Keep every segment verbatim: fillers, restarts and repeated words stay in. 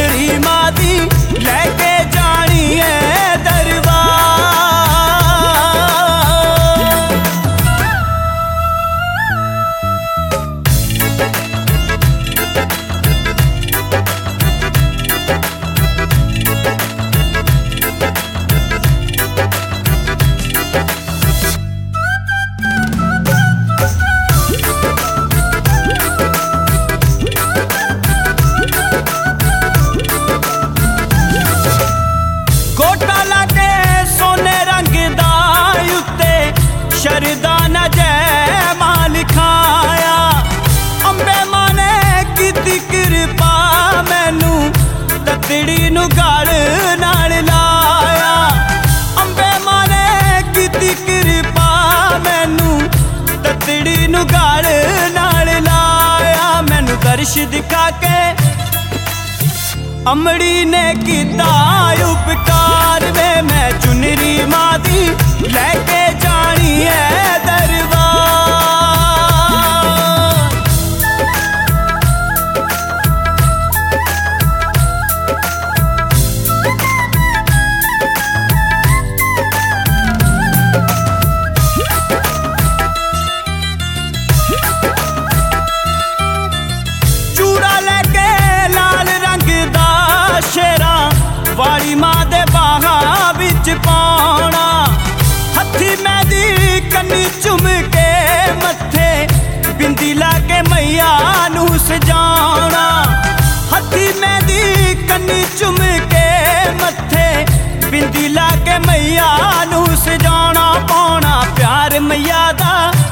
चुनरी मां दी लेके जानी है दरबार। शरदाना जय मां लिखाया अंबे मां ने कीती कृपा मैनू ततड़ी नू गल नाल लाया। अंबे मां ने कीती कृपा मैनू ततड़ी नू गल नाल लाया। मैनू दर्श दिखा के अमड़ी ने कीता उपकार वे मैं चुनरी मां दी लेके जानी है दरबार। चूड़ा लेके लाल रंग दा शेरा वाली मां दे बाहां विच पाउणा। हथी मैदी कन्नी चुम के मत्थे बिंदी लाके मैया नू सजाना। हथी मैदी कन्नी चुम के मत्थे बिंदी लाके मैया नू सजाना। पाउणा प्यार मैया दा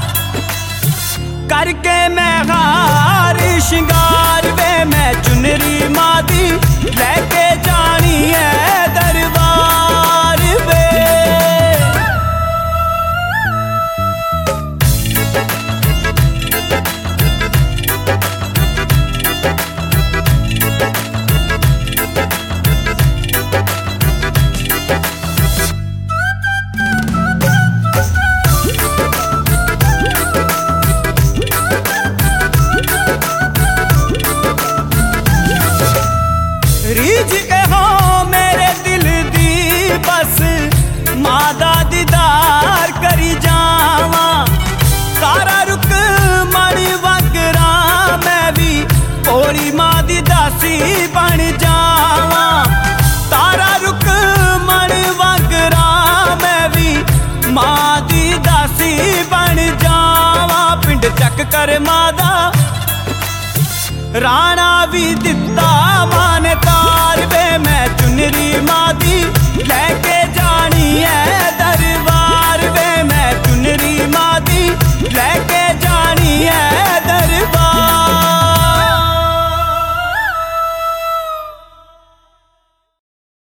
करके मैं हार शिंगार वे मैं चुनरी मां दी लेके जानी है दरबार वे। रीज हो मेरे दिल दी बस मां दा दीदार करी जावा। तारा रुक मणि वगरा मैं भी भोली मां दी दासी बन जावा। तारा रुक मणि वगरा मैं भी मां दी दासी बन जावा। पिंड चक कर मां दा राणा भी दिता मां ने तार वे मैं चुनरी मां दी लेके जानी है दरबार वे मैं चुनरी मां दी लेके जानी है दरबार।